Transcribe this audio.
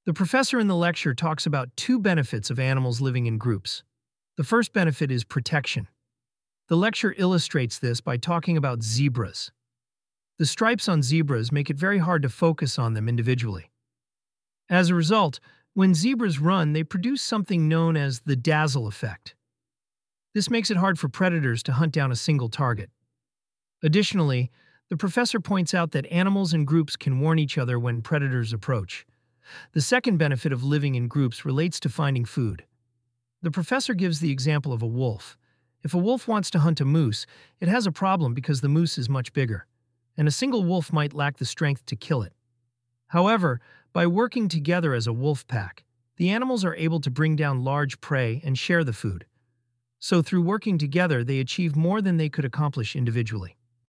The professor in the lecture talks about two benefits of animals living in groups. The first benefit is protection. The lecture illustrates this by talking about zebras. The stripes on zebras make it very hard to focus on them individually. As a result, when zebras run, they produce something known as the dazzle effect. This makes it hard for predators to hunt down a single target. Additionally, the professor points out that animals in groups can warn each other when predators approach. The second benefit of living in groups relates to finding food. The professor gives the example of a wolf. If a wolf wants to hunt a moose, it has a problem because the moose is much bigger, and a single wolf might lack the strength to kill it. However, by working together as a wolf pack, the animals are able to bring down large prey and share the food. So through working together, they achieve more than they could accomplish individually.